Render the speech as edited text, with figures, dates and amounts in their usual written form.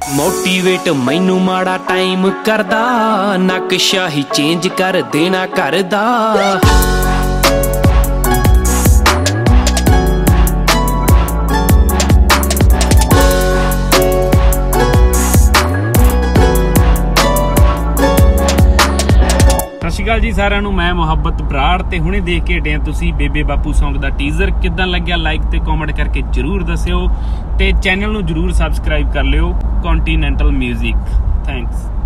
Motivate ਮੈਨੂੰ ਮਾੜਾ time ਕਰਦਾ, ਨਕਸ਼ਾ ਹੀ ਚੇਂਜ ਕਰ ਦੇਣਾ ਘਰ ਦਾ। ਸਤਿ ਸ਼੍ਰੀ ਅਕਾਲ ਜੀ ਸਾਰਿਆਂ ਨੂੰ, ਮੈਂ ਮੁਹੱਬਤ ਬਰਾੜ ਤੇ ਹੁਣੇ ਦੇਖ ਕੇ ਹਟੇ ਆ ਤੁਸੀਂ ਬੇਬੇ ਬਾਪੂ ਸੌਂਗ ਦਾ ਟੀਜ਼ਰ। ਕਿੱਦਾਂ ਲੱਗਿਆ ਲਾਈਕ ਤੇ ਕਮੈਂਟ ਕਰਕੇ ਜਰੂਰ ਦੱਸਿਓ ਤੇ ਚੈਨਲ ਨੂੰ ਜਰੂਰ ਸਬਸਕ੍ਰਾਈਬ ਕਰ ਲਿਓ ਕੰਟੀਨੈਂਟਲ ਮਿਊਜ਼ਿਕ। ਥੈਂਕਸ।